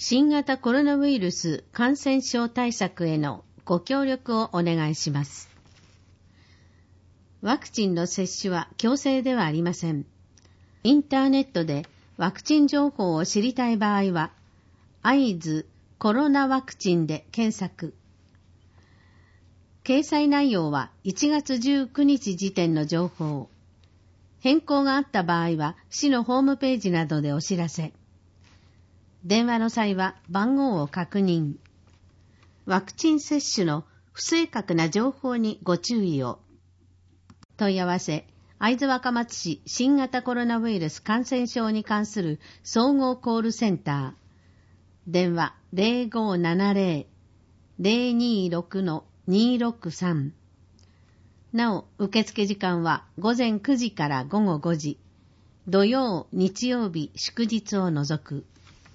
新型コロナウイルス感染症対策へのご協力をお願いします。ワクチンの接種は強制ではありません。インターネットでワクチン情報を知りたい場合は、会津コロナワクチンで検索。掲載内容は1月19日時点の情報。変更があった場合は市のホームページなどでお知らせ。電話の際は番号を確認。ワクチン接種の不正確な情報にご注意を。問い合わせ、会津若松市新型コロナウイルス感染症に関する総合コールセンター。電話 0570-026-263。なお、受付時間は午前9時から午後5時。土曜、日曜日、祝日を除く。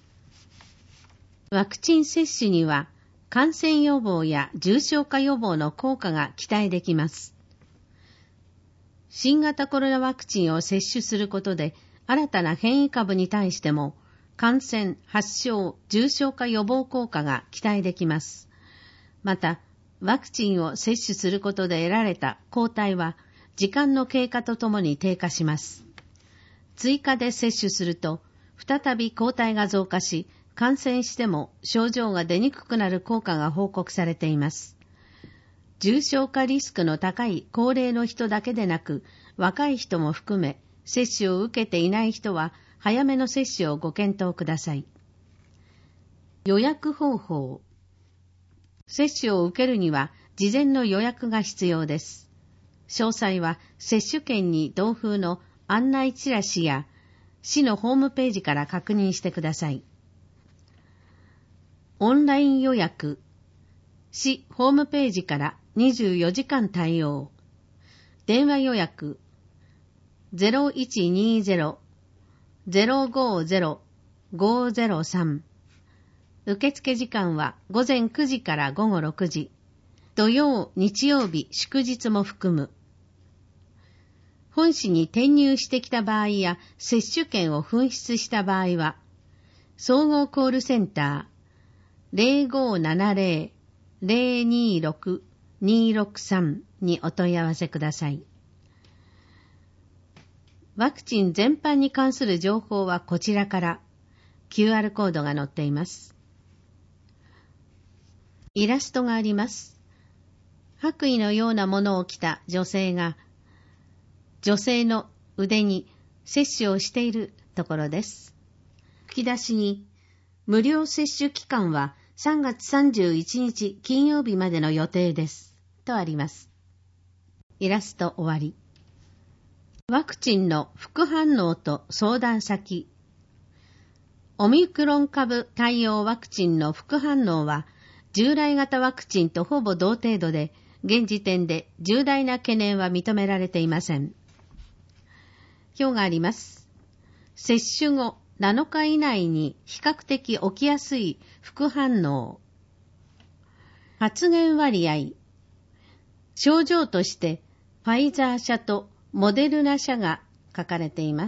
ワクチン接種には感染予防や重症化予防の効果が期待できます。新型コロナワクチンを接種することで新たな変異株に対しても感染、発症、重症化予防効果が期待できます。また、ワクチンを接種することで得られた抗体は時間の経過とともに低下します。追加で接種すると再び抗体が増加し、感染しても症状が出にくくなる効果が報告されています。重症化リスクの高い高齢の人だけでなく、若い人も含め、接種を受けていない人は早めの接種をご検討ください。予約方法。接種を受けるには事前の予約が必要です。詳細は接種券に同封の案内チラシや市のホームページから確認してください。オンライン予約。市ホームページから24時間対応。電話予約。0120-050-503。受付時間は午前9時から午後6時。土曜、日曜日、祝日も含む。本市に転入してきた場合や接種券を紛失した場合は、総合コールセンター0570-026-263にお問い合わせください。ワクチン全般に関する情報はこちらから QR コードが載っています。イラストがあります。白衣のようなものを着た女性が女性の腕に接種をしているところです。吹き出しに無料接種期間は3月31日金曜日までの予定です。とあります。イラスト終わり。ワクチンの副反応と相談先。オミクロン株対応ワクチンの副反応は従来型ワクチンとほぼ同程度で、現時点で重大な懸念は認められていません。表があります。接種後7日以内に比較的起きやすい副反応。発現割合。症状としてファイザー社とモデルナ社が書かれています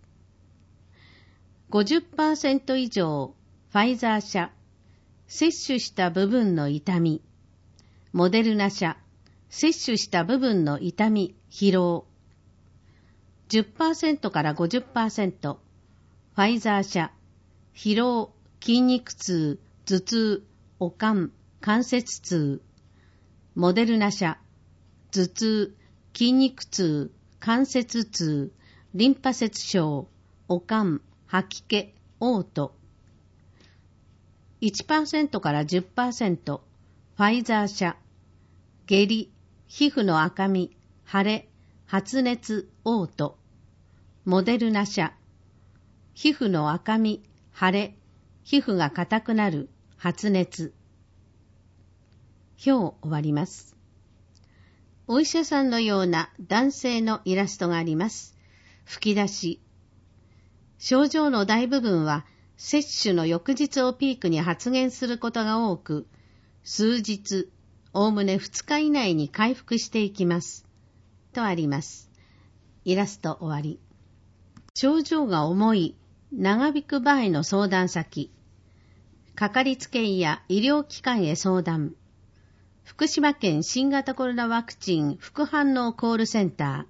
。50% 以上ファイザー社。接種した部分の痛み。モデルナ社。接種した部分の痛み、疲労。10% から 50%。ファイザー社。疲労、筋肉痛、頭痛、悪寒、関節痛。モデルナ社。頭痛、筋肉痛、関節痛、リンパ節症、悪寒、吐き気、嘔吐。1% から 10%。ファイザー社。下痢、皮膚の赤み、腫れ、発熱、嘔吐。モデルナ社。皮膚の赤み、腫れ、皮膚が硬くなる、発熱。表終わります。お医者さんのような男性のイラストがあります。吹き出し。症状の大部分は接種の翌日をピークに発現することが多く、数日、おおむね2日以内に回復していきます。とあります。イラスト終わり。症状が重い、長引く場合の相談先。 かかりつけ医や医療機関へ相談。福島県新型コロナワクチン副反応コールセンタ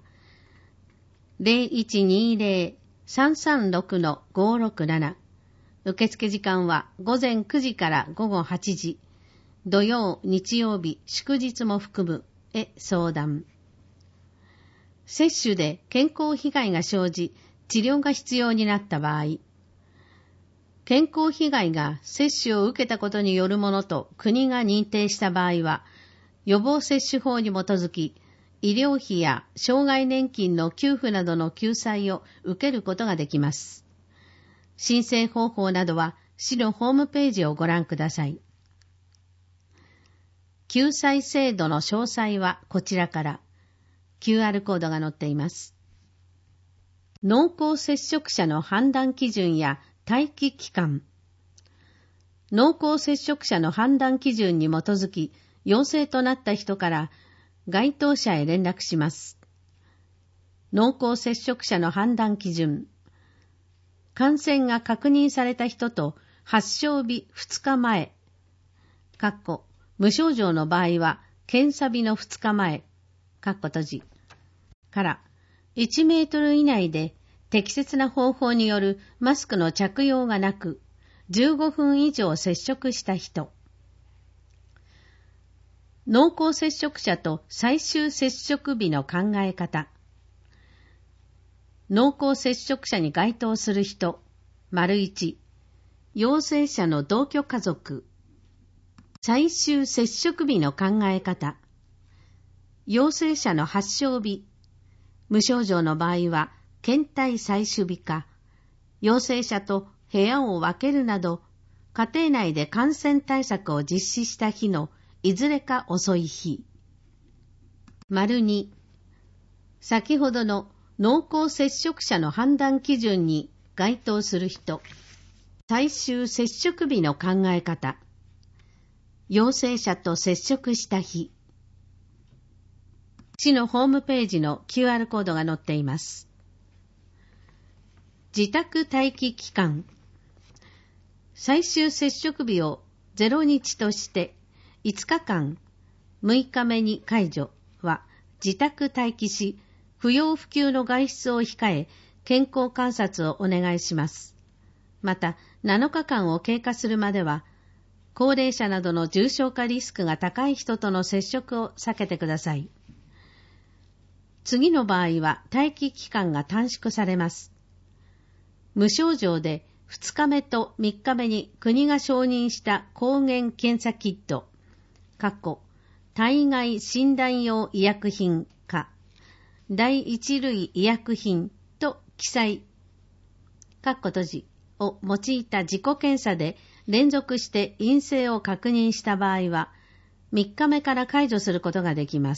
ー 0120-336-567。受付時間は午前9時から午後8時。土曜、日曜日、祝日も含むへ相談。接種で健康被害が生じ、治療が必要になった場合、健康被害が接種を受けたことによるものと国が認定した場合は、予防接種法に基づき、医療費や障害年金の給付などの救済を受けることができます。申請方法などは市のホームページをご覧ください。救済制度の詳細はこちらから QR コードが載っています。濃厚接触者の判断基準や待機期間。濃厚接触者の判断基準に基づき、陽性となった人から該当者へ連絡します。濃厚接触者の判断基準。感染が確認された人と発症日2日前、無症状の場合は検査日の2日前、から1メートル以内で適切な方法によるマスクの着用がなく、15分以上接触した人。濃厚接触者と最終接触日の考え方。濃厚接触者に該当する人、1、陽性者の同居家族。最終接触日の考え方。陽性者の発症日。無症状の場合は、検体採取日か、陽性者と部屋を分けるなど、家庭内で感染対策を実施した日のいずれか遅い日。2、先ほどの濃厚接触者の判断基準に該当する人。最終接触日の考え方。陽性者と接触した日。市のホームページの QR コードが載っています。自宅待機期間。最終接触日を0日として5日間、6日目に解除は自宅待機し、不要不急の外出を控え、健康観察をお願いします。また、7日間を経過するまでは、高齢者などの重症化リスクが高い人との接触を避けてください。次の場合は待機期間が短縮されます。無症状で2日目と3日目に国が承認した抗原検査キット、体外診断用医薬品か、第一類医薬品と記載、を用いた自己検査で連続して陰性を確認した場合は、3日目から解除することができます。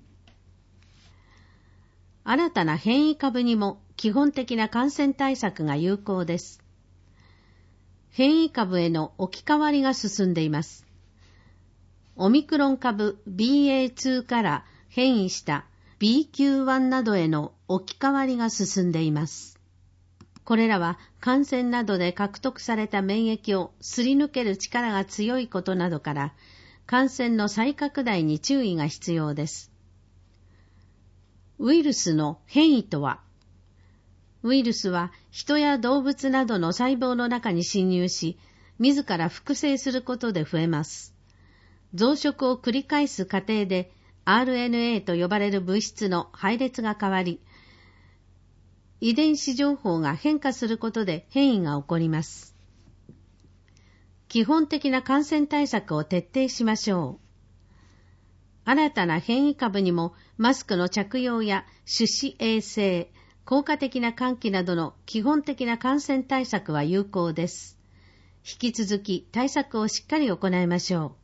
新たな変異株にも基本的な感染対策が有効です。変異株への置き換わりが進んでいます。オミクロン株 BA.2 から変異した BQ.1 などへの置き換わりが進んでいます。これらは感染などで獲得された免疫をすり抜ける力が強いことなどから、感染の再拡大に注意が必要です。ウイルスの変異とは、ウイルスは人や動物などの細胞の中に侵入し、自ら複製することで増えます。増殖を繰り返す過程で RNA と呼ばれる物質の配列が変わり、遺伝子情報が変化することで変異が起こります。基本的な感染対策を徹底しましょう。新たな変異株にもマスクの着用や手指衛生、効果的な換気などの基本的な感染対策は有効です。引き続き対策をしっかり行いましょう。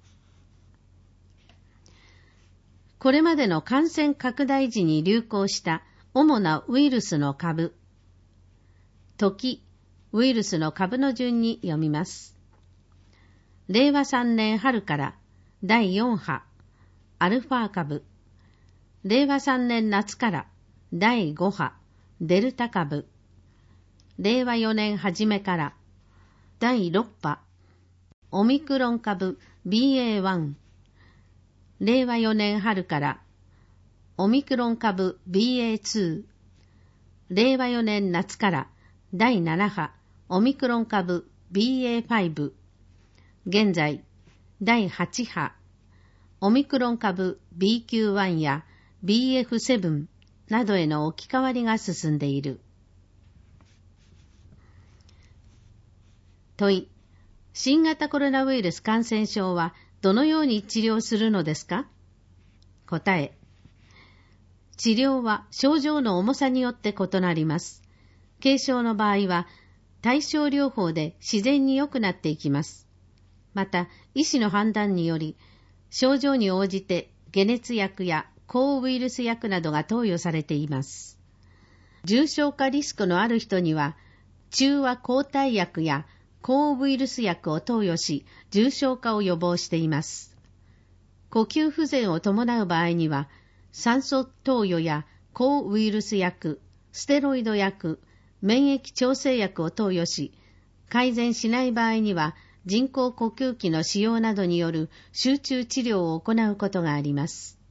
これまでの感染拡大時に流行した主なウイルスの株。ウイルスの株の順に読みます。令和3年春から第4波、アルファ株。令和3年夏から第5波、デルタ株。令和4年初めから第6波、 オミクロン株 BA.1、令和4年春からオミクロン株 BA.2、令和4年夏から第7波オミクロン株 BA.5、現在第8波オミクロン株 BQ.1 や BF.7 などへの置き換わりが進んでいる。問い、新型コロナウイルス感染症はどのように治療するのですか？答え、治療は症状の重さによって異なります。軽症の場合は対症療法で自然に良くなっていきます。また、医師の判断により、症状に応じて解熱薬や抗ウイルス薬などが投与されています。重症化リスクのある人には、中和抗体薬や抗ウイルス薬を投与し、重症化を予防しています。呼吸不全を伴う場合には、酸素投与や抗ウイルス薬、ステロイド薬、免疫調整薬を投与し、改善しない場合には、人工呼吸器の使用などによる集中治療を行うことがあります。